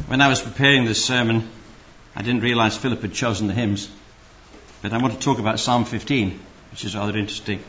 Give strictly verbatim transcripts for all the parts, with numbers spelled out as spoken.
When I was preparing this sermon, I didn't realize Philip had chosen the hymns, but I want to talk about Psalm fifteen, which is rather interesting.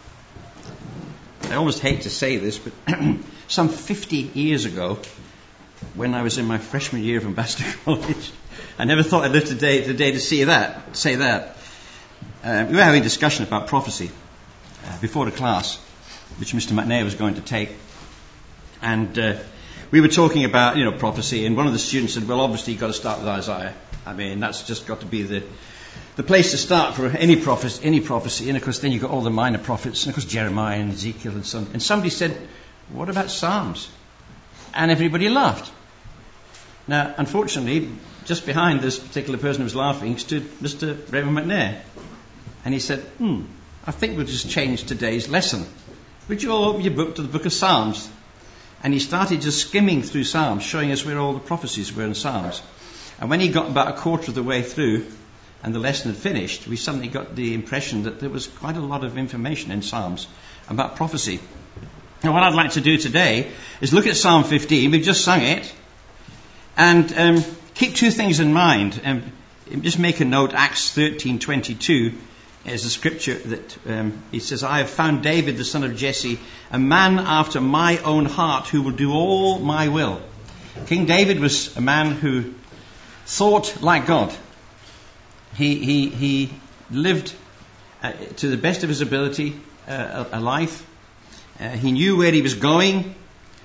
I almost hate to say this, but some fifty years ago, when I was in my freshman year of Ambassador College, I never thought I'd live today, today to see that, say that. Uh, we were having a discussion about prophecy uh, before the class, which Mister McNair was going to take. And uh, we were talking about, you know, prophecy, and one of the students said, well, obviously you've got to start with Isaiah. I mean, that's just got to be the the place to start for any prophecy, any prophecy. And of course, then you've got all the minor prophets, and of course, Jeremiah and Ezekiel and so on. And somebody said, what about Psalms? And everybody laughed. Now, unfortunately, just behind this particular person who was laughing stood Mister Reverend McNair. And he said, hmm, I think we'll just change today's lesson. Would you all open your book to the book of Psalms? And he started just skimming through Psalms, showing us where all the prophecies were in Psalms. And when he got about a quarter of the way through and the lesson had finished, we suddenly got the impression that there was quite a lot of information in Psalms about prophecy. Now, what I'd like to do today is look at Psalm fifteen. We've just sung it. And um, keep two things in mind. Um, just make a note, Acts thirteen twenty-two. Is a scripture that um, it says, I have found David, the son of Jesse, a man after my own heart who will do all my will. King David was a man who thought like God. He he he lived uh, to the best of his ability uh, a, a life. Uh, he knew where he was going.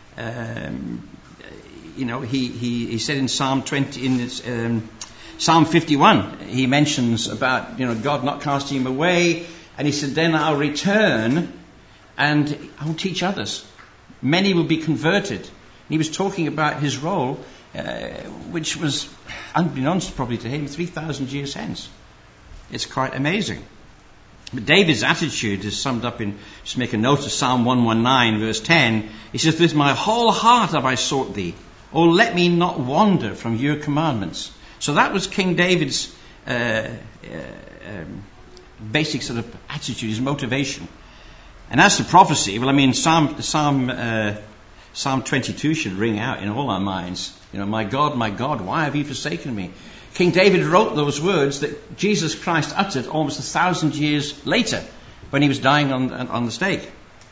Um, you know, he, he, he said in Psalm twenty, in this, um, Psalm fifty-one, he mentions about, you know, God not casting him away. And he said, then I'll return and I'll teach others. Many will be converted. He was talking about his role, uh, which was, unbeknownst probably to him, three thousand years hence. It's quite amazing. But David's attitude is summed up in, just make a note of Psalm one nineteen, verse ten. He says, with my whole heart have I sought thee. Oh, let me not wander from your commandments. So that was King David's uh, uh, um, basic sort of attitude, his motivation. And as to prophecy, well, I mean, Psalm Psalm uh, Psalm twenty-two should ring out in all our minds. You know, my God, my God, why have you forsaken me? King David wrote those words that Jesus Christ uttered almost a thousand years later, when he was dying on on the stake.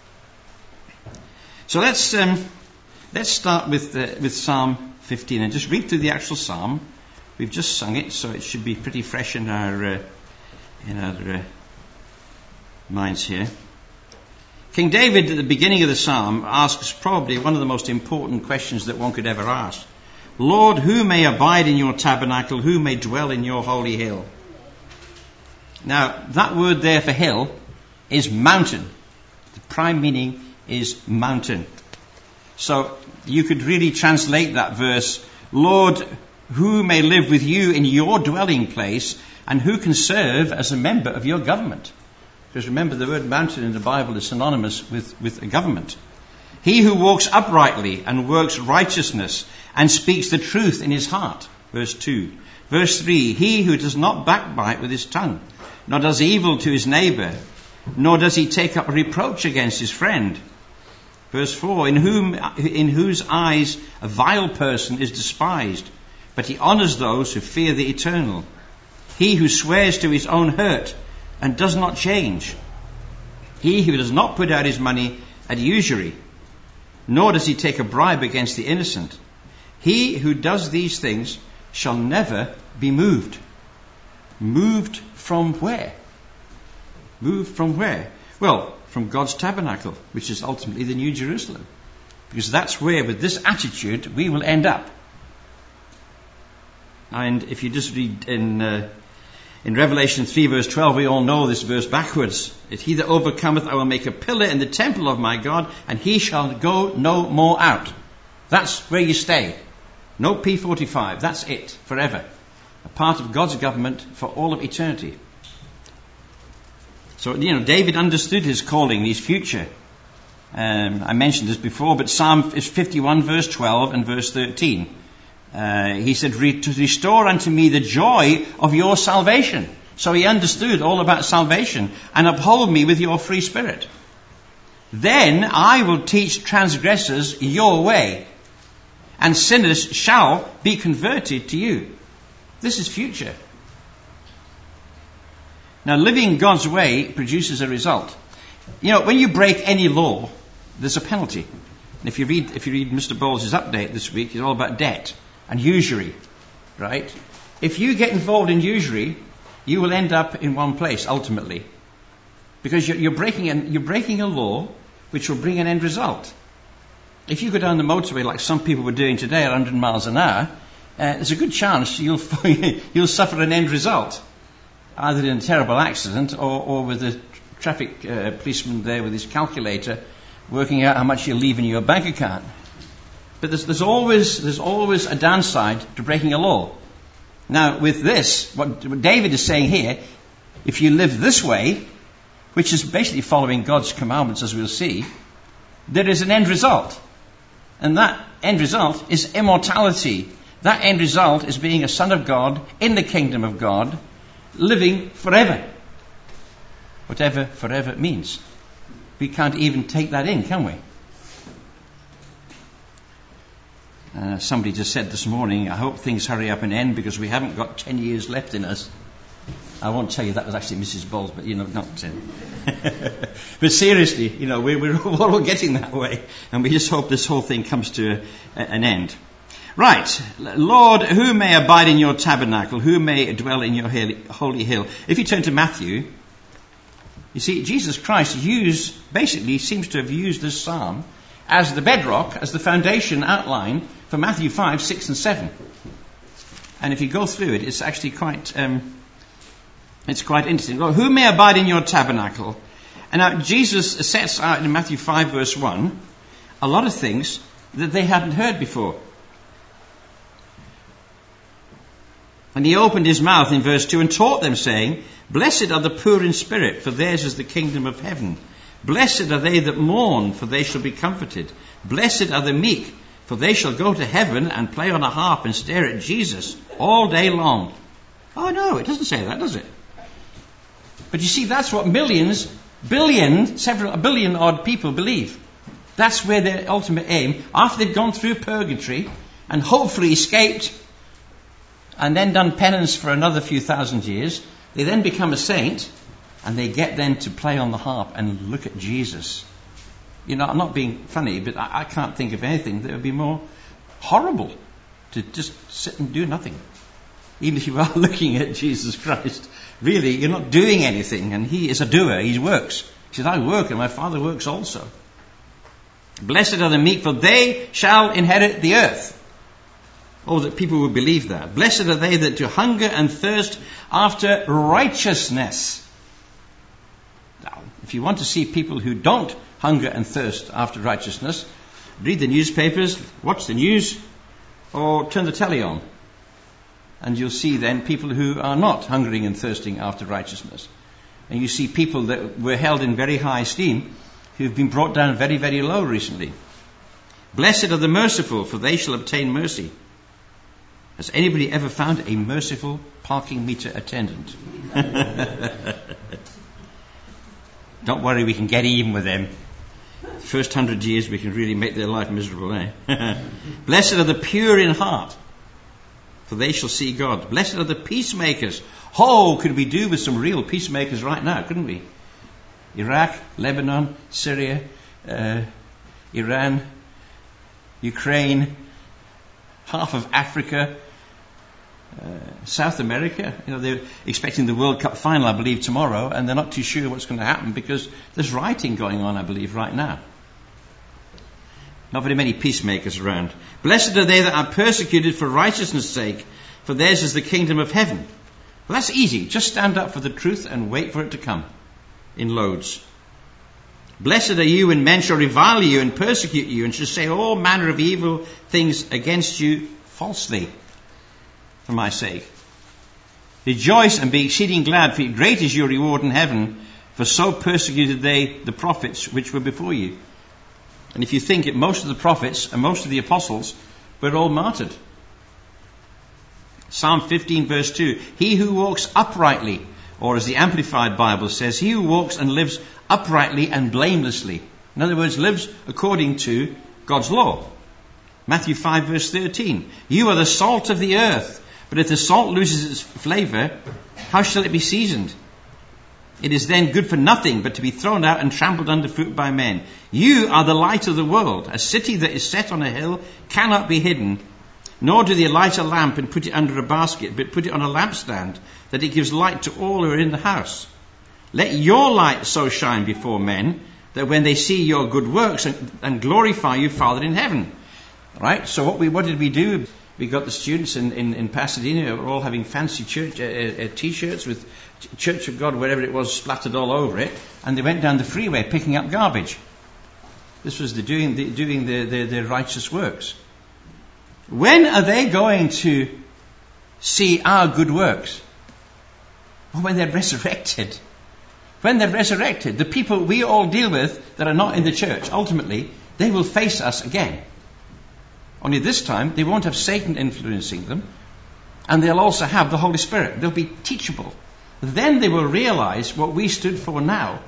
So let's um, let's start with uh, with Psalm fifteen and just read through the actual psalm. We've just sung it, so it should be pretty fresh in our uh, in our uh, minds here. King David, at the beginning of the psalm, asks probably one of the most important questions that one could ever ask. Lord, who may abide in your tabernacle? Who may dwell in your holy hill? Now, that word there for hill is mountain. The prime meaning is mountain. So you could really translate that verse, Lord, who may live with you in your dwelling place, and who can serve as a member of your government? Because remember, the word mountain in the Bible is synonymous with, with a government. He who walks uprightly and works righteousness and speaks the truth in his heart. Verse two. Verse three. He who does not backbite with his tongue, nor does evil to his neighbour, nor does he take up reproach against his friend. Verse four. In whom, in whose eyes a vile person is despised, but he honours those who fear the eternal. He who swears to his own hurt and does not change. He who does not put out his money at usury, nor does he take a bribe against the innocent. He who does these things shall never be moved. Moved from where? Moved from where? Well, from God's tabernacle, which is ultimately the New Jerusalem. Because that's where, with this attitude, we will end up. And if you just read in uh, in Revelation three verse twelve, we all know this verse backwards. That he that overcometh, I will make a pillar in the temple of my God, and he shall go no more out. That's where you stay. No P forty-five. That's it, forever. A part of God's government for all of eternity. So, you know, David understood his calling, his future. Um, I mentioned this before, but Psalm fifty-one verse twelve and verse thirteen. Uh, he said, Re- to restore unto me the joy of your salvation. So he understood all about salvation. And uphold me with your free spirit. Then I will teach transgressors your way, and sinners shall be converted to you. This is future. Now, living God's way produces a result. You know, when you break any law, there's a penalty. And if you read, if you read Mister Bowles' update this week, it's all about debt and usury, right? If you get involved in usury, you will end up in one place ultimately, because you're, you're breaking an, you're breaking a law which will bring an end result. If you go down the motorway like some people were doing today at one hundred miles an hour, uh, there's a good chance you'll you'll suffer an end result, either in a terrible accident or, or with the traffic uh, policeman there with his calculator working out how much you're leaving your bank account. But there's, there's always there's always a downside to breaking a law. Now, with this, what, what David is saying here, if you live this way, which is basically following God's commandments, as we'll see, there is an end result. And that end result is immortality. That end result is being a son of God in the kingdom of God, living forever. Whatever forever means. We can't even take that in, can we? Uh, somebody just said this morning, I hope things hurry up and end because we haven't got ten years left in us. I won't tell you that was actually Missus Bowles, but you know, not ten. But seriously, you know, we're, we're all getting that way, and we just hope this whole thing comes to a, a, an end. Right, Lord, who may abide in your tabernacle? Who may dwell in your holy hill? If you turn to Matthew, you see, Jesus Christ used, basically seems to have used this psalm as the bedrock, as the foundation outline for Matthew five, six and seven. And if you go through it, it's actually quite, um, it's quite interesting. Well, who may abide in your tabernacle? And now Jesus sets out in Matthew five verse one a lot of things that they hadn't heard before. And he opened his mouth in verse two and taught them, saying, Blessed are the poor in spirit, for theirs is the kingdom of heaven. Blessed are they that mourn, for they shall be comforted. Blessed are the meek, for they shall go to heaven and play on a harp and stare at Jesus all day long. Oh no, it doesn't say that, does it? But you see, that's what millions, billion, several, a billion odd people believe. That's where their ultimate aim, after they've gone through purgatory and hopefully escaped and then done penance for another few thousand years, they then become a saint and they get then to play on the harp and look at Jesus. You know, I'm not being funny, but I, I can't think of anything that would be more horrible to just sit and do nothing. Even if you are looking at Jesus Christ, really, you're not doing anything, and he is a doer, he works. He says, I work and my Father works also. Blessed are the meek, for they shall inherit the earth. Oh, that people would believe that. Blessed are they that do hunger and thirst after righteousness. Now, if you want to see people who don't hunger and thirst after righteousness, read the newspapers, watch the news, or turn the telly on. And you'll see then people who are not hungering and thirsting after righteousness. And you see people that were held in very high esteem who've been brought down very, very low recently. Blessed are the merciful, for they shall obtain mercy. Has anybody ever found a merciful parking meter attendant? Don't worry, we can get even with them. First hundred years we can really make their life miserable, eh? Blessed are the pure in heart, for they shall see God. Blessed are the peacemakers. Oh, could we do with some real peacemakers right now, couldn't we? Iraq, Lebanon, Syria, uh, Iran, Ukraine, half of Africa, uh, South America. You know, they're expecting the World Cup final, I believe, tomorrow, and they're not too sure what's going to happen because there's rioting going on, I believe, right now. Not very many peacemakers around. Blessed are they that are persecuted for righteousness' sake, for theirs is the kingdom of heaven. Well, that's easy. Just stand up for the truth and wait for it to come in loads. Blessed are you when men shall revile you and persecute you and shall say all manner of evil things against you falsely for my sake. Rejoice and be exceeding glad, for great is your reward in heaven, for so persecuted they the prophets which were before you. And if you think it, most of the prophets and most of the apostles were all martyred. Psalm fifteen verse two, he who walks uprightly, or as the Amplified Bible says, he who walks and lives uprightly and blamelessly. In other words, lives according to God's law. Matthew five verse thirteen. You are the salt of the earth, but if the salt loses its flavour, how shall it be seasoned? It is then good for nothing but to be thrown out and trampled underfoot by men. You are the light of the world. A city that is set on a hill cannot be hidden. Nor do they light a lamp and put it under a basket, but put it on a lampstand, that it gives light to all who are in the house. Let your light so shine before men, that when they see your good works and, and glorify you, Father in heaven. Right? So what we what did we do? We got the students in, in, in Pasadena who were all having fancy church uh, uh, T-shirts with Church of God, wherever it was, splattered all over it, and they went down the freeway picking up garbage. This was the doing the, doing the, the, the righteous works. When are they going to see our good works? Well, when they're resurrected. When they're resurrected, the people we all deal with that are not in the church, ultimately, they will face us again. Only this time, they won't have Satan influencing them, and they'll also have the Holy Spirit. They'll be teachable. Then they will realize what we stood for now,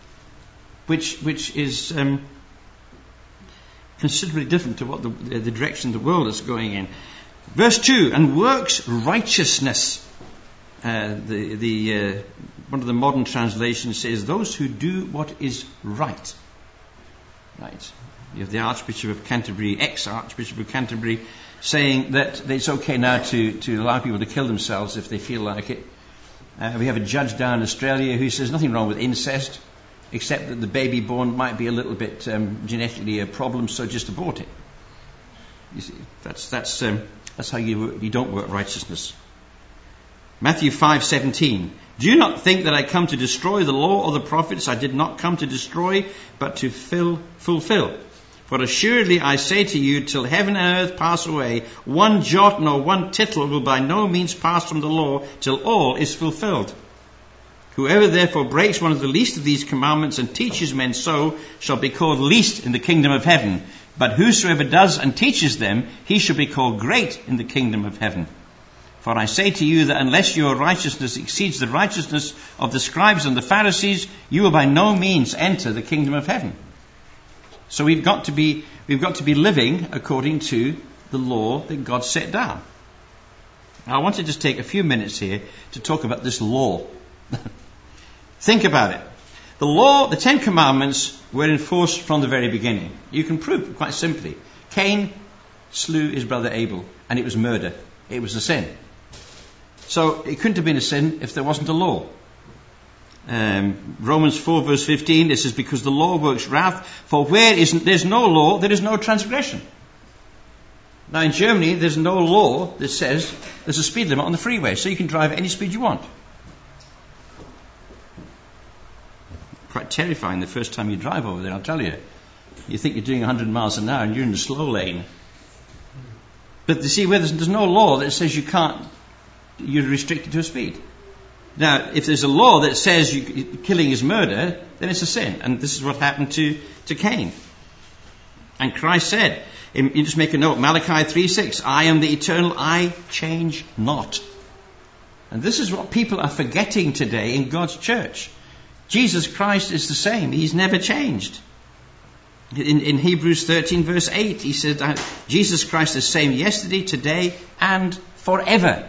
which which is um, considerably different to what the, the direction the world is going in. Verse two, and works righteousness. Uh, the the uh, one of the modern translations says, those who do what is right. Right. You have the Archbishop of Canterbury, ex-Archbishop of Canterbury, saying that it's okay now to, to allow people to kill themselves if they feel like it. Uh, we have a judge down in Australia who says nothing wrong with incest, except that the baby born might be a little bit um, genetically a problem, so just abort it. You see, that's that's um, that's how you you don't work righteousness. Matthew five seventeen. Do you not think that I come to destroy the law or the prophets? I did not come to destroy, but to fill, fulfill. For assuredly I say to you, till heaven and earth pass away, one jot nor one tittle will by no means pass from the law, till all is fulfilled. Whoever therefore breaks one of the least of these commandments and teaches men so, shall be called least in the kingdom of heaven. But whosoever does and teaches them, he shall be called great in the kingdom of heaven. For I say to you that unless your righteousness exceeds the righteousness of the scribes and the Pharisees, you will by no means enter the kingdom of heaven. So we've got to be, we've got to be living according to the law that God set down. Now, I want to just take a few minutes here to talk about this law. Think about it. The law, the Ten Commandments, were enforced from the very beginning. You can prove it quite simply. Cain slew his brother Abel, and it was murder. It was a sin. So it couldn't have been a sin if there wasn't a law. Um, Romans four verse fifteen, it says, because the law works wrath, for where isn't, there's no law, there is no transgression. Now in Germany, there's no law that says there's a speed limit on the freeway, so you can drive at any speed you want. Quite terrifying the first time you drive over there, I'll tell you. You think you're doing one hundred miles an hour and you're in the slow lane. But you see, where there's, there's no law that says you can't, you're restricted to a speed. Now, if there's a law that says you, killing is murder, then it's a sin. And this is what happened to, to Cain. And Christ said, in, you just make a note, Malachi three six, I am the eternal, I change not. And this is what people are forgetting today in God's church. Jesus Christ is the same. He's never changed. In, in Hebrews thirteen verse eight, he said, Jesus Christ is the same yesterday, today, and forever.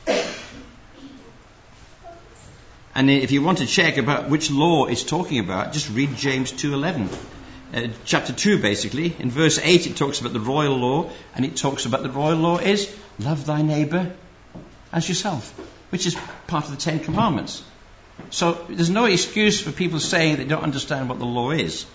And if you want to check about which law it's talking about, just read James two eleven. Uh, chapter two, basically. In verse eight, it talks about the royal law, and it talks about the royal law is love thy neighbour as yourself, which is part of the Ten Commandments. So there's no excuse for people saying they don't understand what the law is.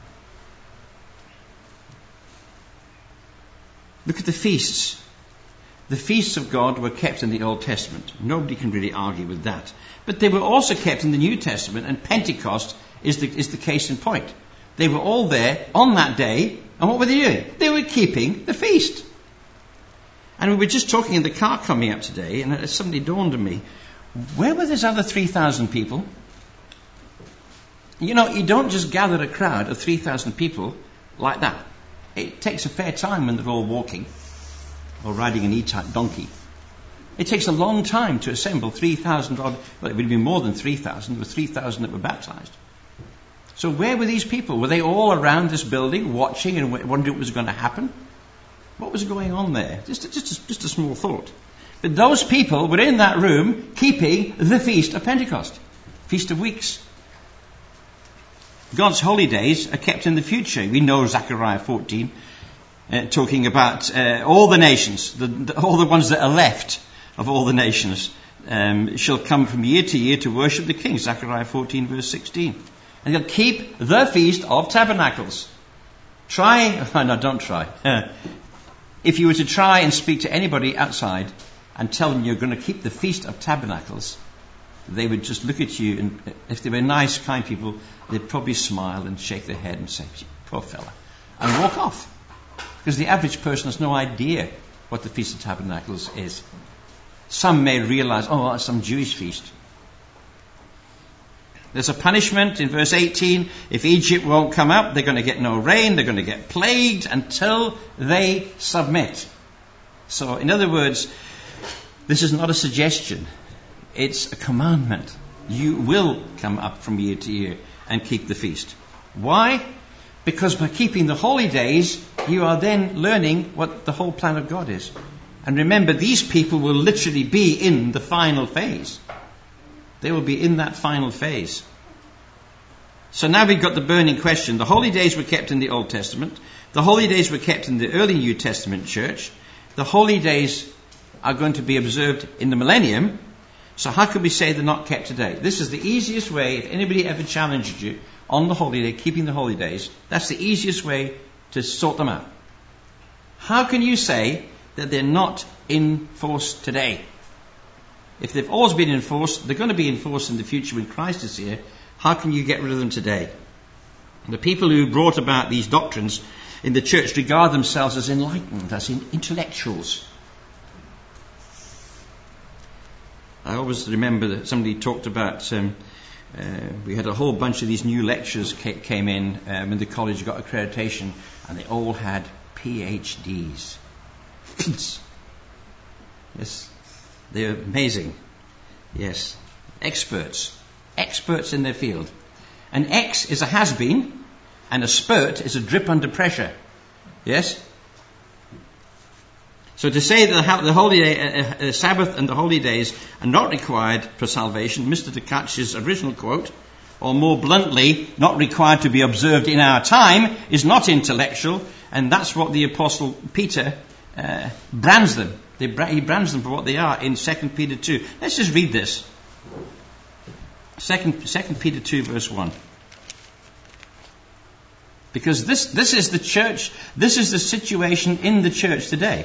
Look at the feasts. The feasts of God were kept in the Old Testament. Nobody can really argue with that. But they were also kept in the New Testament, and Pentecost is the, is the case in point. They were all there on that day, and what were they doing? They were keeping the feast. And we were just talking in the car coming up today, and it suddenly dawned on me, where were those other three thousand people? You know, you don't just gather a crowd of three thousand people like that. It takes a fair time when they're all walking or riding an E-type donkey. It takes a long time to assemble three thousand odd, well, it would be more than three thousand. There were three thousand that were baptized. So where were these people? Were they all around this building watching and wondering what was going to happen? What was going on there? Just a, just a, just a small thought. But those people were in that room keeping the Feast of Pentecost, Feast of Weeks. God's holy days are kept in the future. We know Zechariah fourteen, uh, talking about uh, all the nations, the, the, all the ones that are left of all the nations, um, shall come from year to year to worship the King. Zechariah fourteen verse sixteen. And they'll keep the Feast of Tabernacles. Try, oh no, don't try. If you were to try and speak to anybody outside and tell them you're going to keep the Feast of Tabernacles, they would just look at you, and if they were nice, kind people, they'd probably smile and shake their head and say, poor fella, and walk off. Because the average person has no idea what the Feast of Tabernacles is. Some may realize, oh, that's some Jewish feast. There's a punishment in verse eighteen. If Egypt won't come up, they're going to get no rain. They're going to get plagued until they submit. So, in other words, this is not a suggestion. It's a commandment. You will come up from year to year and keep the feast. Why? Because by keeping the holy days, you are then learning what the whole plan of God is. And remember, these people will literally be in the final phase. They will be in that final phase. So now we've got the burning question. The holy days were kept in the Old Testament. The holy days were kept in the early New Testament church. The holy days are going to be observed in the millennium. So how can we say they're not kept today? This is the easiest way. If anybody ever challenged you on the holy day, keeping the holy days, that's the easiest way to sort them out. How can you say that they're not in force today? If they've always been enforced, they're going to be enforced in the future when Christ is here. How can you get rid of them today? The people who brought about these doctrines in the church regard themselves as enlightened, as in intellectuals. I always remember that somebody talked about, um, uh, we had a whole bunch of these new lecturers ca- came in um, when the college got accreditation, and they all had P H Ds. Yes. They're amazing. Yes. Experts. Experts in their field. An X is a has-been, and a spurt is a drip under pressure. Yes? So to say that the holy day, uh, uh, Sabbath and the holy days are not required for salvation, Mister Tkach's original quote, or more bluntly, not required to be observed in our time, is not intellectual, and that's what the Apostle Peter uh, brands them. They, he brands them for what they are in Second Peter two. Let's just read this. Second, Second Peter two verse one. Because this, this is the church, this is the situation in the church today.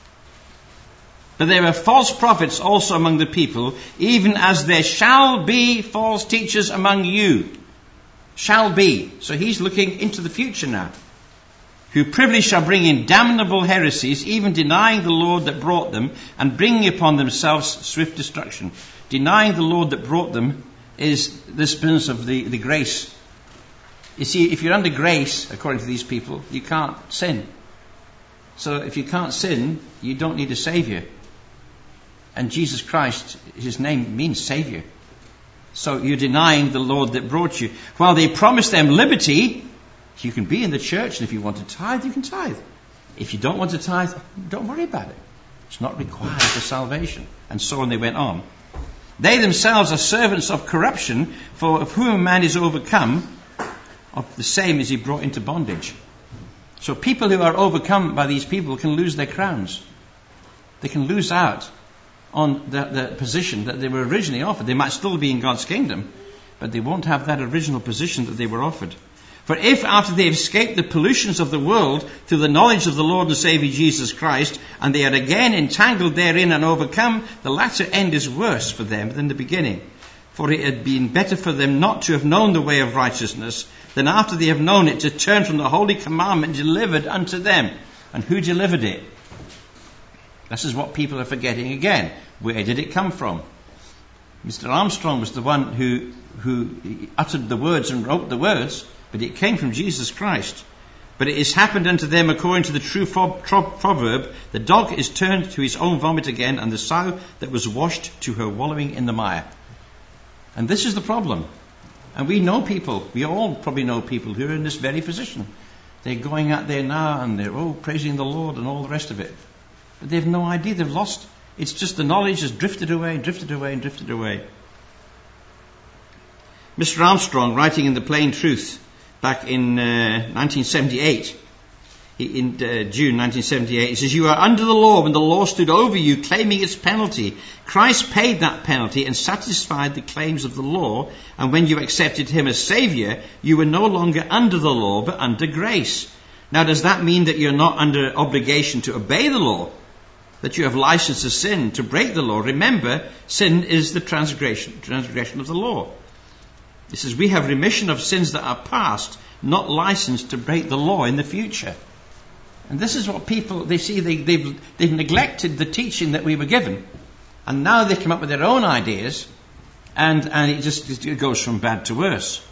But there are false prophets also among the people, even as there shall be false teachers among you. Shall be. So he's looking into the future now. Who privily shall bring in damnable heresies, even denying the Lord that brought them, and bringing upon themselves swift destruction. Denying the Lord that brought them is this business of the, the grace. You see, if you're under grace, according to these people, you can't sin. So if you can't sin, you don't need a Saviour. And Jesus Christ, his name means Saviour. So you're denying the Lord that brought you. While they promised them liberty, you can be in the church, and if you want to tithe, you can tithe. If you don't want to tithe, don't worry about it. It's not required for salvation. And so on they went on. They themselves are servants of corruption, for of whom a man is overcome, of the same is he brought into bondage. So people who are overcome by these people can lose their crowns. They can lose out on the, the position that they were originally offered. They might still be in God's kingdom, but they won't have that original position that they were offered. For if after they have escaped the pollutions of the world through the knowledge of the Lord and Saviour Jesus Christ, and they are again entangled therein and overcome, the latter end is worse for them than the beginning. For it had been better for them not to have known the way of righteousness, than after they have known it to turn from the holy commandment delivered unto them. And who delivered it? This is what people are forgetting again. Where did it come from? Mister Armstrong was the one who, who uttered the words and wrote the words, but it came from Jesus Christ. But it has happened unto them according to the true proverb, the dog is turned to his own vomit again, and the sow that was washed to her wallowing in the mire. And this is the problem. And we know people, we all probably know people who are in this very position. They're going out there now and they're, oh, praising the Lord and all the rest of it. But they've no idea. They've lost. It's just the knowledge has drifted away, drifted away, and drifted away. Mister Armstrong, writing in The Plain Truth back in uh, nineteen seventy-eight, in uh, June nineteen seventy-eight, he says, "You are under the law when the law stood over you, claiming its penalty. Christ paid that penalty and satisfied the claims of the law, and when you accepted him as Saviour, you were no longer under the law, but under grace. Now, does that mean that you're not under obligation to obey the law? That you have license to sin, to break the law? Remember, sin is the transgression, transgression of the law." He says, "We have remission of sins that are past, not license to break the law in the future." And this is what people, they see, they, they've, they've neglected the teaching that we were given. And now they come up with their own ideas, and, and it just it goes from bad to worse.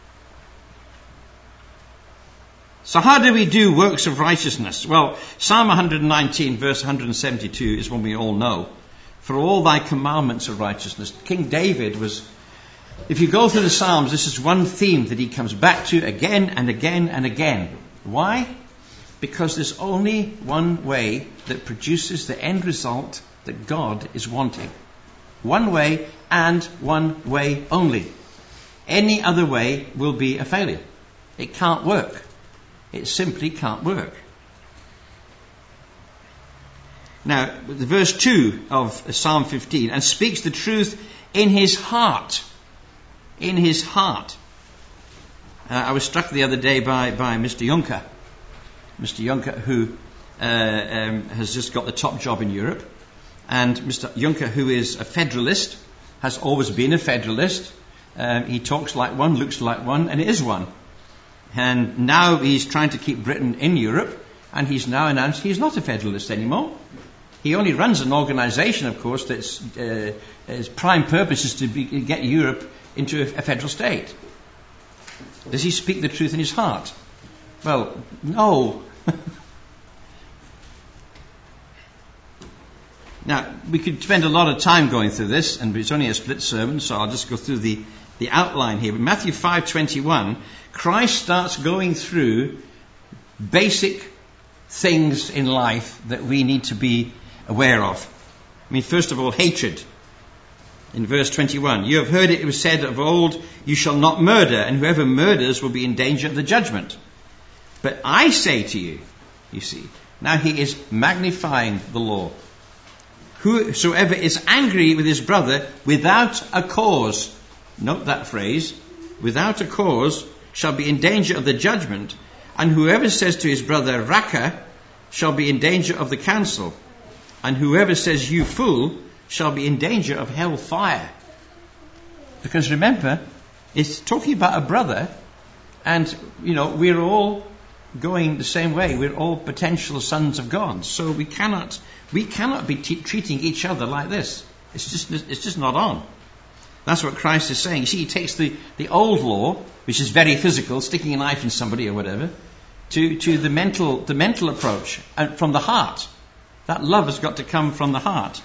So how do we do works of righteousness? Well, Psalm one nineteen, verse one seventy-two is one we all know. "For all thy commandments are righteousness." King David was, if you go through the Psalms, this is one theme that he comes back to again and again and again. Why? Because there's only one way that produces the end result that God is wanting. One way and one way only. Any other way will be a failure. It can't work. It simply can't work. Now, the verse two of Psalm fifteen, "and speaks the truth in his heart." In his heart. Uh, I was struck the other day by, by Mister Juncker. Mister Juncker, who uh, um, has just got the top job in Europe. And Mister Juncker, who is a federalist, has always been a federalist. Um, he talks like one, looks like one, and is one. And now he's trying to keep Britain in Europe, and he's now announced he's not a federalist anymore. He only runs an organisation, of course, that's uh, its prime purpose is to be, get Europe into a, a federal state. Does he speak the truth in his heart? Well, no. Now, we could spend a lot of time going through this, and it's only a split sermon, so I'll just go through the, the outline here. But Matthew five twenty-one, Christ starts going through basic things in life that we need to be aware of. I mean, first of all, hatred. In verse twenty-one, "You have heard it was said of old, you shall not murder, and whoever murders will be in danger of the judgment. But I say to you," you see, now he is magnifying the law, "whosoever is angry with his brother without a cause," note that phrase, "without a cause, shall be in danger of the judgment, and whoever says to his brother, Raca, shall be in danger of the council, and whoever says, you fool, shall be in danger of hell fire." Because remember, it's talking about a brother, and, you know, we're all going the same way. We're all potential sons of God. So we cannot, we cannot be t- treating each other like this. It's just, it's just not on. That's what Christ is saying. You see, he takes the, the old law, which is very physical, sticking a knife in somebody or whatever, to, to the mental, the mental approach, and from the heart. That love has got to come from the heart.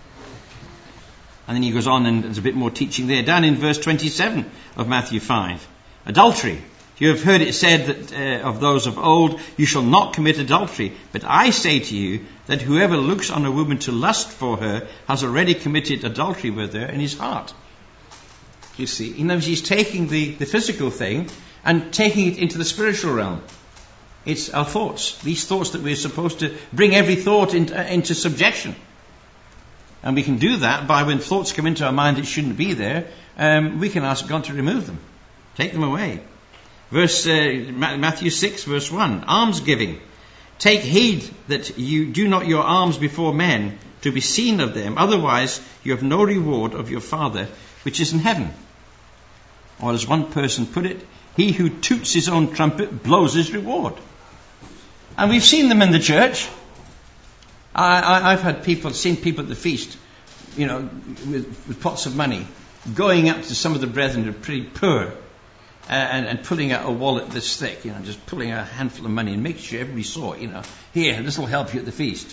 And then he goes on, and there's a bit more teaching there. Down in verse twenty-seven of Matthew five. "Adultery. You have heard it said that uh, of those of old, you shall not commit adultery. But I say to you that whoever looks on a woman to lust for her has already committed adultery with her in his heart." You see, he knows he's taking the, the physical thing and taking it into the spiritual realm. It's our thoughts, these thoughts that we're supposed to bring every thought into, uh, into subjection. And we can do that by when thoughts come into our mind that shouldn't be there, um, we can ask God to remove them, take them away. Verse uh, Matthew six, verse one, "Almsgiving. Take heed that you do not your alms before men to be seen of them, otherwise you have no reward of your Father which is in heaven." Or as one person put it, "He who toots his own trumpet blows his reward." And we've seen them in the church. I, I, I've had people, seen people at the feast, you know, with, with pots of money, going up to some of the brethren who are pretty poor, uh, and, and pulling out a wallet this thick, you know, just pulling out a handful of money and making sure everybody saw it, you know. Here, this will help you at the feast.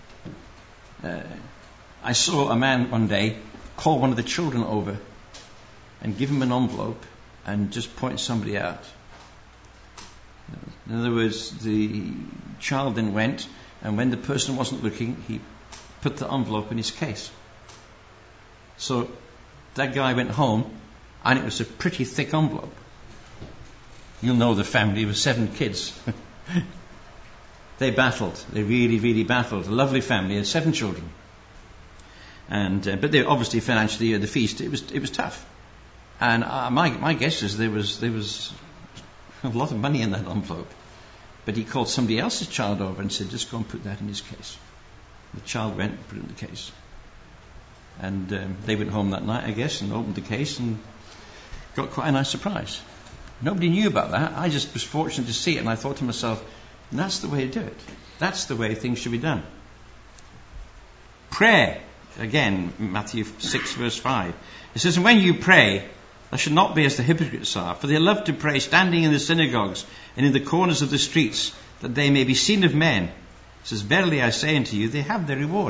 Uh, I saw a man one day call one of the children over and give him an envelope and just point somebody out. In other words, the child then went, and when the person wasn't looking, he put the envelope in his case. So that guy went home, and it was a pretty thick envelope. You'll know the family with seven kids. They battled. They really, really battled. A lovely family, had seven children. And uh, but they obviously financially at the feast it was it was tough. And uh, my my guess is there was there was a lot of money in that envelope. But he called somebody else's child over and said, just go and put that in his case. The child went and put it in the case. And um, they went home that night, I guess, and opened the case and got quite a nice surprise. Nobody knew about that. I just was fortunate to see it, and I thought to myself, that's the way to do it. That's the way things should be done. Prayer. Again, Matthew six verse five. It says, and when you pray, thou should not be as the hypocrites are, for they love to pray standing in the synagogues and in the corners of the streets, that they may be seen of men. It says, verily I say unto you, they have their reward.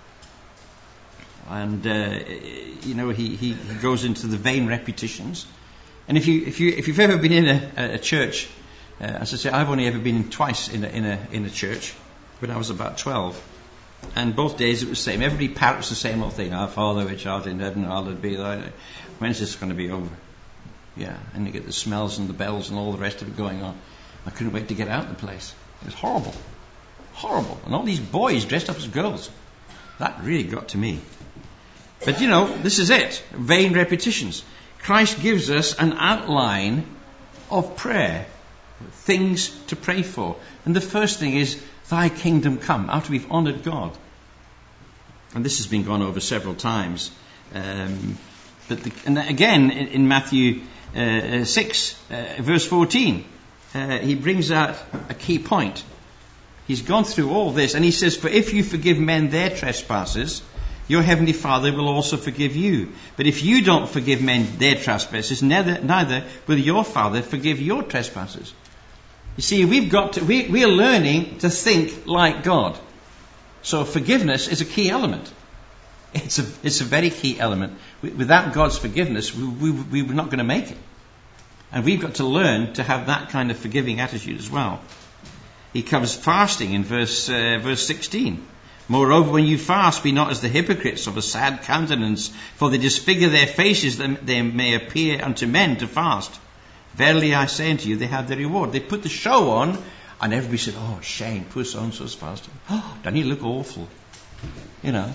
And uh, you know, he, he, he goes into the vain repetitions. And if you if you if you've ever been in a, a church, uh, as I say, I've only ever been in twice in a in a in a church when I was about twelve. And both days it was the same. Everybody parrots the same old thing. Our Father which art in heaven, hallowed be thy name. When's this going to be over? Yeah, and you get the smells and the bells and all the rest of it going on. I couldn't wait to get out of the place. It was horrible. Horrible. And all these boys dressed up as girls. That really got to me. But you know, this is it. Vain repetitions. Christ gives us an outline of prayer. Things to pray for. And the first thing is, thy kingdom come, after we've honoured God. And this has been gone over several times. Um, but the, and again, in, in Matthew uh, six, uh, verse fourteen, uh, he brings out a key point. He's gone through all this, and he says, for if you forgive men their trespasses, your heavenly Father will also forgive you. But if you don't forgive men their trespasses, neither, neither will your Father forgive your trespasses. You see, we've got to, we, we are learning to think like God. So forgiveness is a key element. It's a, it's a very key element. Without God's forgiveness, we, we, we we're not going to make it. And we've got to learn to have that kind of forgiving attitude as well. He covers fasting in verse uh, verse sixteen. Moreover, when you fast, be not as the hypocrites of a sad countenance, for they disfigure their faces that they may appear unto men to fast. Verily I say unto you, they have their reward. They put the show on, and everybody said, oh, shame, poor so-and-so's fasting. Oh, doesn't he look awful? You know.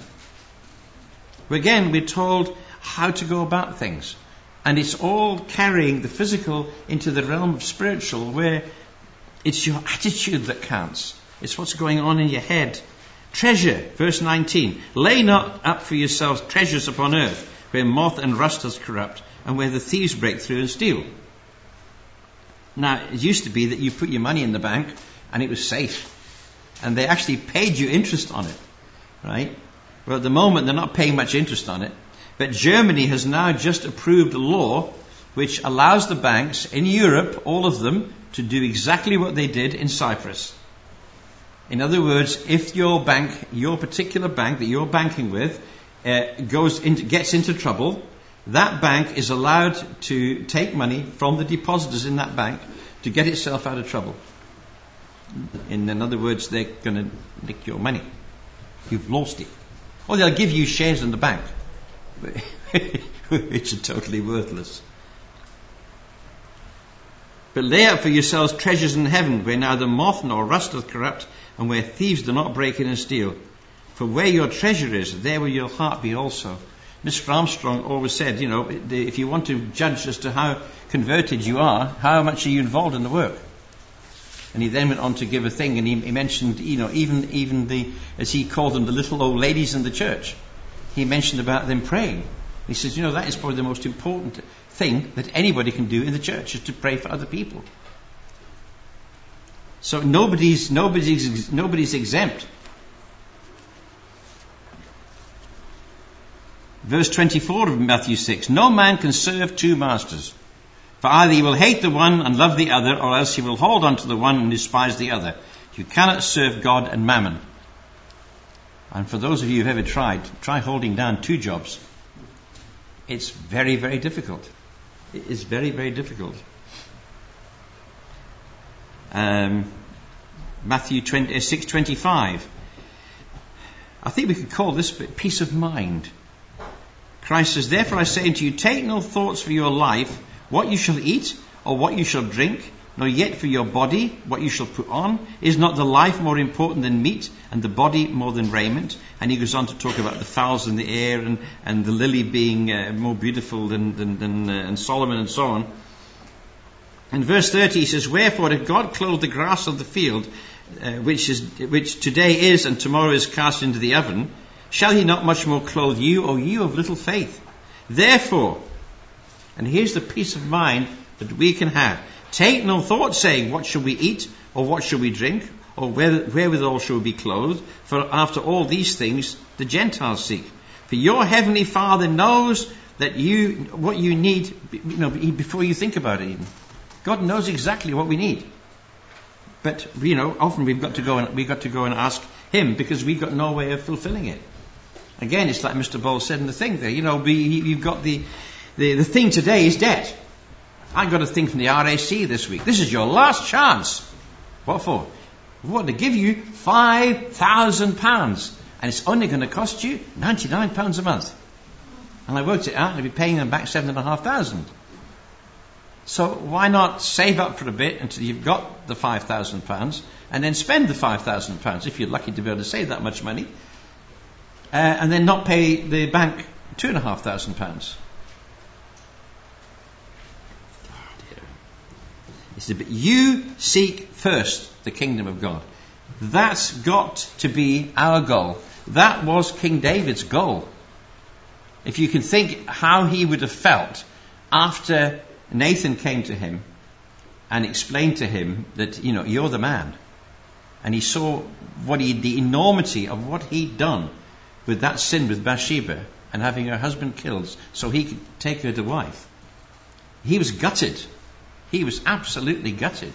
Again, we're told how to go about things. And it's all carrying the physical into the realm of spiritual, where it's your attitude that counts. It's what's going on in your head. Treasure, verse nineteen. Lay not up for yourselves treasures upon earth, where moth and rust doth corrupt, and where the thieves break through and steal. Now, it used to be that you put your money in the bank and it was safe. And they actually paid you interest on it. Right? Well, at the moment, they're not paying much interest on it. But Germany has now just approved a law which allows the banks in Europe, all of them, to do exactly what they did in Cyprus. In other words, if your bank, your particular bank that you're banking with, uh, goes into, gets into trouble, that bank is allowed to take money from the depositors in that bank to get itself out of trouble. In, in other words, they're going to nick your money. You've lost it. Or they'll give you shares in the bank, which are totally worthless. But lay up for yourselves treasures in heaven, where neither moth nor rust doth corrupt, and where thieves do not break in and steal. For where your treasure is, there will your heart be also. Mister Armstrong always said, you know, if you want to judge as to how converted you are, how much are you involved in the work? And he then went on to give a thing, and he, he mentioned, you know, even even the, as he called them, the little old ladies in the church. He mentioned about them praying. He says, you know, that is probably the most important thing that anybody can do in the church, is to pray for other people. So nobody's nobody's nobody's exempt. Verse twenty-four of Matthew six. No man can serve two masters. For either he will hate the one and love the other, or else he will hold on to the one and despise the other. You cannot serve God and mammon. And for those of you who've ever tried, try holding down two jobs. It's very, very difficult. It is very, very difficult. Um, Matthew six twenty-five. I think we could call this bit peace of mind. Christ says, therefore I say unto you, take no thoughts for your life, what you shall eat, or what you shall drink, nor yet for your body, what you shall put on. Is not the life more important than meat, and the body more than raiment? And he goes on to talk about the fowls in the air, and, and the lily being uh, more beautiful than, than, than uh, and Solomon, and so on. In verse thirty he says, wherefore if God clothe the grass of the field, uh, which is which today is and tomorrow is cast into the oven, shall he not much more clothe you, O you of little faith? Therefore, and here's the peace of mind that we can have, take no thought, saying, what shall we eat, or what shall we drink, or where, wherewithal shall we be clothed? For after all these things the Gentiles seek. For your heavenly Father knows that you what you need, you know, before you think about it even. God knows exactly what we need. But, you know, often we've got to go and we've got to go and ask him, because we've got no way of fulfilling it. Again, it's like Mister Bowles said in the thing there, you know, we, you've got the, the, the thing today is debt. I got a thing from the R A C this week. This is your last chance. What for? We want to give you five thousand pounds. And it's only going to cost you ninety-nine pounds a month. And I worked it out, and I'll be paying them back seven and a half thousand. So why not save up for a bit until you've got the five thousand pounds, and then spend the five thousand pounds, if you're lucky to be able to save that much money, uh, and then not pay the bank two and a half thousand pounds. He said, but you seek first the kingdom of God. That's got to be our goal. That was King David's goal. If you can think how he would have felt after Nathan came to him and explained to him that, you know, you're the man. And he saw what he, the enormity of what he'd done with that sin with Bathsheba and having her husband killed so he could take her to wife. He was gutted. He was absolutely gutted.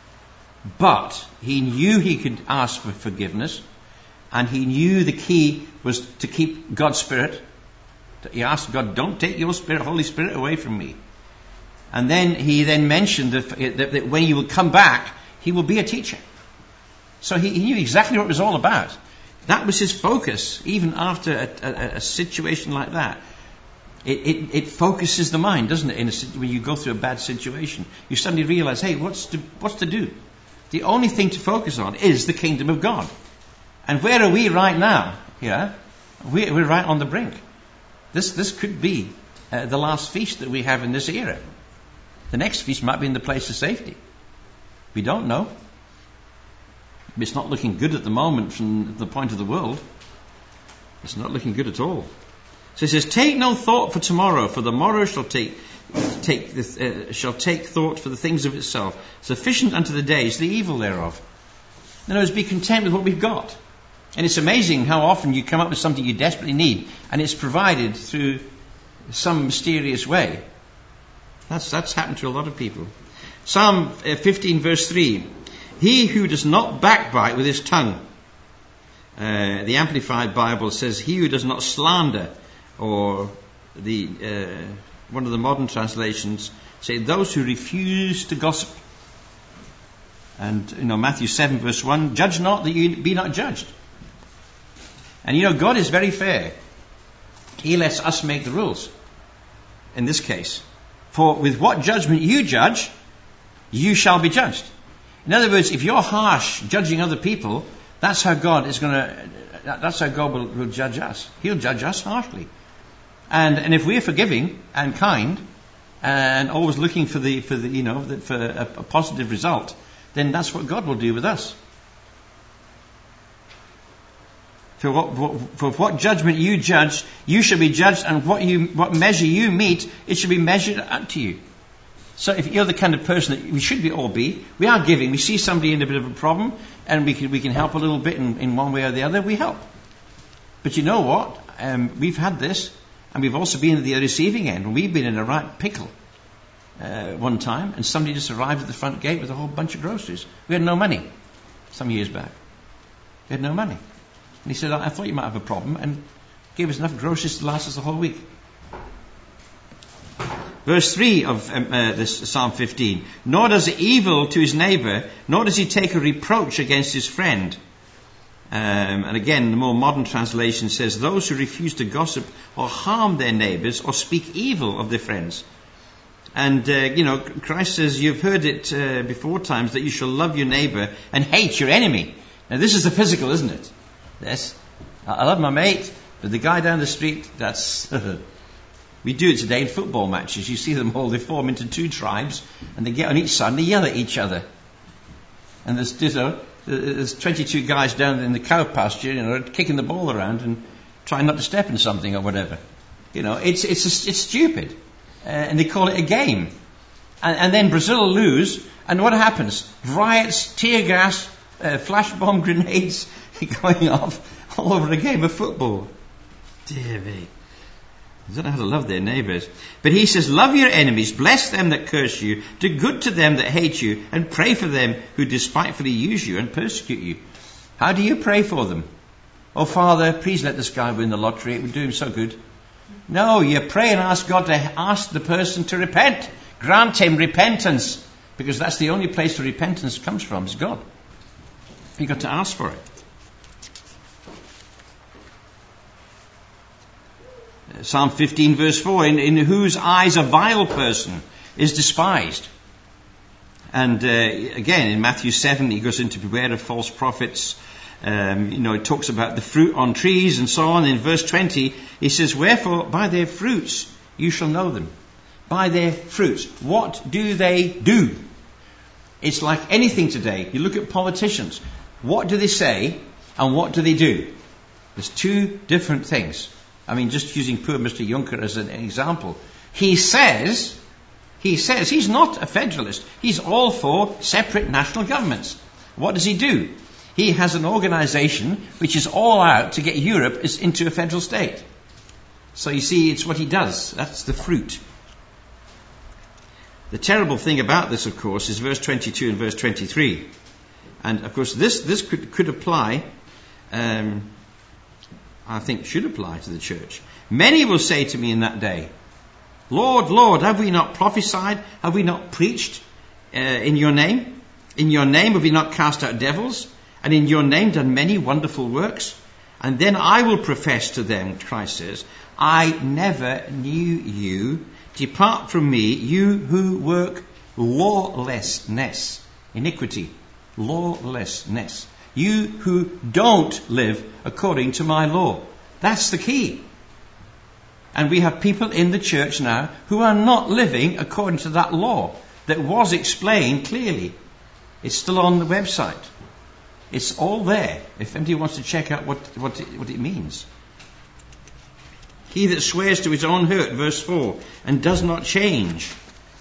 But he knew he could ask for forgiveness, and he knew the key was to keep God's Spirit. He asked God, don't take your Spirit, Holy Spirit, away from me. And then he then mentioned that, that, that when he will come back, he will be a teacher. So he, he knew exactly what it was all about. That was his focus, even after a, a, a situation like that. It, it, it focuses the mind, doesn't it? In a, when you go through a bad situation, you suddenly realize, hey, what's to, what's to do? The only thing to focus on is the kingdom of God. And where are we right now? Yeah, we're, we're right on the brink. This this could be uh, the last feast that we have in this era. The next feast might be in the place of safety. We don't know. It's not looking good at the moment from the point of the world. It's not looking good at all. So he says, take no thought for tomorrow, for the morrow shall take take this, uh, shall take thought for the things of itself. Sufficient unto the day is the evil thereof. In other words, be content with what we've got. And it's amazing how often you come up with something you desperately need, and it's provided through some mysterious way. That's that's happened to a lot of people. Psalm fifteen verse three. He who does not backbite with his tongue. Uh, the Amplified Bible says, he who does not slander, or the uh, one of the modern translations say, those who refuse to gossip. And you know, Matthew seven verse one, judge not that you be not judged. And you know, God is very fair. He lets us make the rules. In this case, for with what judgment you judge, you shall be judged. In other words, if you're harsh judging other people, that's how God is going to. That's how God will, will judge us. He'll judge us harshly. And and if we're forgiving and kind, and always looking for the for the you know the, for a, a positive result, then that's what God will do with us. For what, for what judgment you judge, you shall be judged, and what you what measure you meet, it shall be measured unto you. So if you're the kind of person that we should be all be, we are giving. We see somebody in a bit of a problem, and we can we can help a little bit in, in one way or the other. We help. But you know what? Um, we've had this, and we've also been at the receiving end. We've been in a right pickle uh, one time, and somebody just arrived at the front gate with a whole bunch of groceries. We had no money some years back. We had no money. And he said, I thought you might have a problem, and gave us enough groceries to last us the whole week. Verse three of um, uh, this Psalm fifteen. Nor does evil to his neighbour, nor does he take a reproach against his friend. Um, and again, the more modern translation says, those who refuse to gossip or harm their neighbours or speak evil of their friends. And, uh, you know, Christ says, you've heard it uh, before times that you shall love your neighbour and hate your enemy. Now, this is the physical, isn't it? Yes. I love my mate, but the guy down the street, that's... We do it today in football matches. You see them all, they form into two tribes, and they get on each side and they yell at each other. And there's, you know, there's twenty-two guys down in the cow pasture, you know, kicking the ball around and trying not to step in something or whatever. You know, it's it's it's stupid. Uh, and they call it a game. And, and then Brazil lose, and what happens? Riots, tear gas, uh, flash bomb grenades going off all over a game of football. Dear me. They don't know how to love their neighbours. But he says, love your enemies, bless them that curse you, do good to them that hate you, and pray for them who despitefully use you and persecute you. How do you pray for them? Oh, Father, please let this guy win the lottery. It would do him so good. No, you pray and ask God to ask the person to repent. Grant him repentance. Because that's the only place where repentance comes from, is God. You've got to ask for it. Psalm fifteen verse four, in, in whose eyes a vile person is despised. And uh, again, in Matthew seven, he goes into beware of false prophets. Um, you know, it talks about the fruit on trees and so on. In verse twenty, he says, wherefore by their fruits you shall know them. By their fruits. What do they do? It's like anything today. You look at politicians. What do they say and what do they do? There's two different things. I mean, just using poor Mister Juncker as an example. He says, he says, he's not a federalist. He's all for separate national governments. What does he do? He has an organisation which is all out to get Europe into a federal state. So you see, it's what he does. That's the fruit. The terrible thing about this, of course, is verse twenty-two and verse twenty-three. And, of course, this, this could, could apply... Um, I think should apply to the church. Many will say to me in that day, Lord, Lord, have we not prophesied? Have we not preached uh, in your name? In your name have we not cast out devils? And in your name done many wonderful works? And then I will profess to them, Christ says, I never knew you. Depart from me, you who work lawlessness. Iniquity. Lawlessness. You who don't live according to my law. That's the key. And we have people in the church now who are not living according to that law that was explained clearly. It's still on the website. It's all there if anybody wants to check out what, what, it, what it means. He that swears to his own hurt, verse four, and does not change.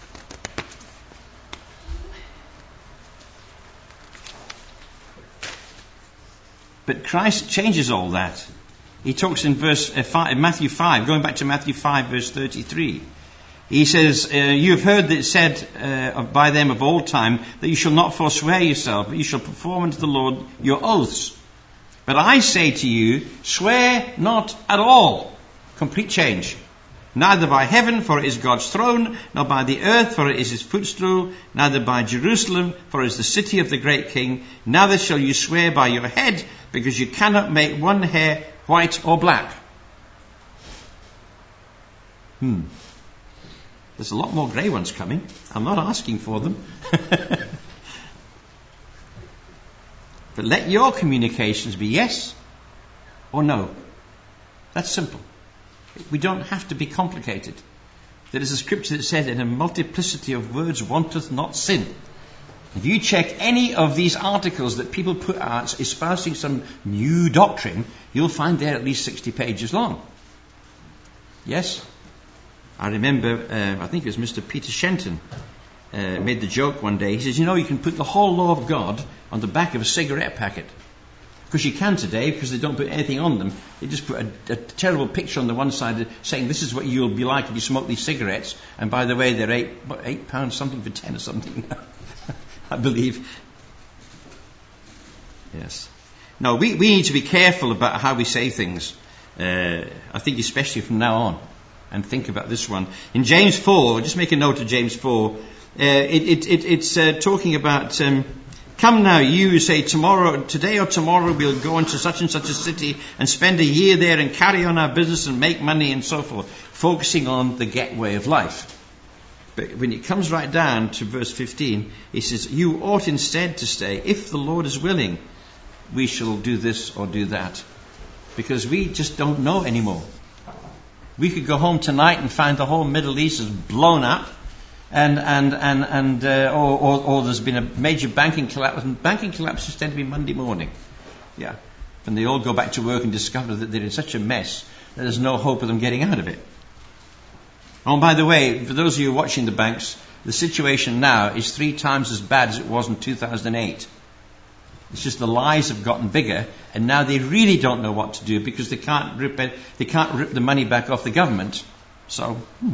But Christ changes all that. He talks in verse uh, five, Matthew five, going back to Matthew five, verse thirty-three. He says, uh, you have heard that it said uh, by them of old time that you shall not forswear yourself, but you shall perform unto the Lord your oaths. But I say to you, swear not at all. Complete change. Neither by heaven, for it is God's throne, nor by the earth, for it is his footstool, neither by Jerusalem, for it is the city of the great king. Neither shall you swear by your head, because you cannot make one hair white or black. Hmm. There's a lot more grey ones coming. I'm not asking for them. But let your communications be yes or no. That's simple. We don't have to be complicated. There is a scripture that said, in a multiplicity of words wanteth not sin. If you check any of these articles that people put out espousing some new doctrine, you'll find they're at least sixty pages long. Yes? I remember, uh, I think it was Mister Peter Shenton uh, made the joke one day. He says, you know, you can put the whole law of God on the back of a cigarette packet. Because you can today, because they don't put anything on them. They just put a, a terrible picture on the one side saying this is what you'll be like if you smoke these cigarettes. And by the way, they're eight, what, eight pounds something for ten or something, I believe. Yes. No, we, we need to be careful about how we say things. Uh, I think especially from now on. and think about this one. In James four, just make a note of James four, uh, it, it, it, it's uh, talking about, um, come now, you who say tomorrow, today or tomorrow we'll go into such and such a city and spend a year there and carry on our business and make money and so forth, focusing on the get way of life. But when it comes right down to verse fifteen, he says, you ought instead to say, if the Lord is willing, we shall do this or do that. Because we just don't know anymore. We could go home tonight and find the whole Middle East is blown up, and and and and uh, or, or, or there's been a major banking collapse. And banking collapses tend to be Monday morning, yeah, when they all go back to work and discover that they're in such a mess that there's no hope of them getting out of it. Oh, by the way, for those of you watching the banks, the situation now is three times as bad as it was in two thousand eight. It's just the lies have gotten bigger, and now they really don't know what to do because they can't rip it, they can't rip the money back off the government. So, hmm.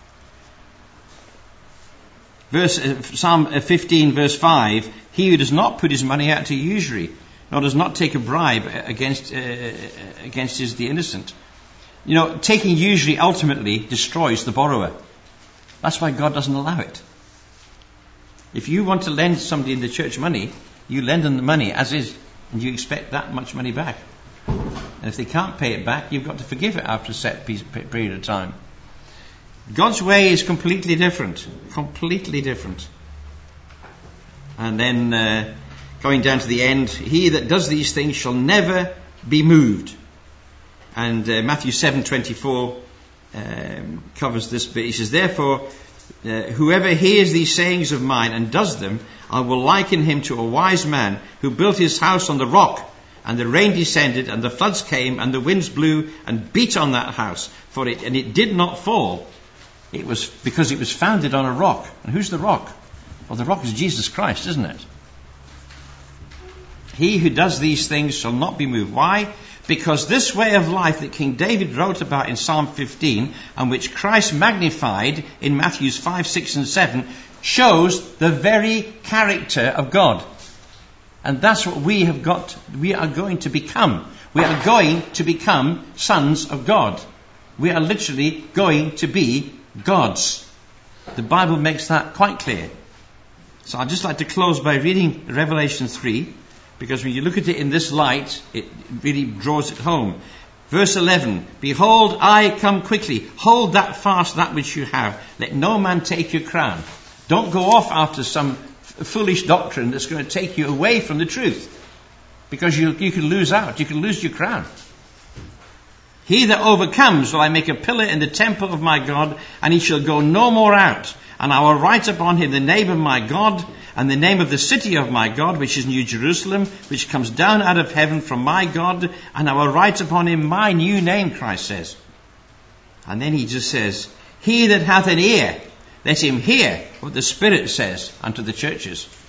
Verse uh, Psalm fifteen, verse five: he who does not put his money out to usury, nor does not take a bribe against uh, against is the innocent. You know, taking usury ultimately destroys the borrower. That's why God doesn't allow it. If you want to lend somebody in the church money, you lend them the money as is, and you expect that much money back. And if they can't pay it back, you've got to forgive it after a set period of time. God's way is completely different. Completely different. And then, uh, going down to the end, he that does these things shall never be moved. And uh, Matthew seven twenty-four um, covers this bit. He says, therefore, uh, whoever hears these sayings of mine and does them, I will liken him to a wise man who built his house on the rock, and the rain descended, and the floods came, and the winds blew and beat on that house for it, and it did not fall. It was because it was founded on a rock. And who's the rock? Well, the rock is Jesus Christ, isn't it? He who does these things shall not be moved. Why? Because this way of life that King David wrote about in Psalm fifteen, and which Christ magnified in Matthews five, six and seven, shows the very character of God. And that's what we have got, we are going to become. We are going to become sons of God. We are literally going to be gods. The Bible makes that quite clear. So I'd just like to close by reading Revelation three, because when you look at it in this light, it really draws it home. Verse eleven, behold, I come quickly. Hold that fast, that which you have. Let no man take your crown. Don't go off after some f- foolish doctrine that's going to take you away from the truth. Because you, you can lose out. You can lose your crown. He that overcomes will I make a pillar in the temple of my God, and he shall go no more out. And I will write upon him the name of my God, and the name of the city of my God, which is New Jerusalem, which comes down out of heaven from my God, and I will write upon him my new name, Christ says. And then he just says, he that hath an ear, let him hear what the Spirit says unto the churches.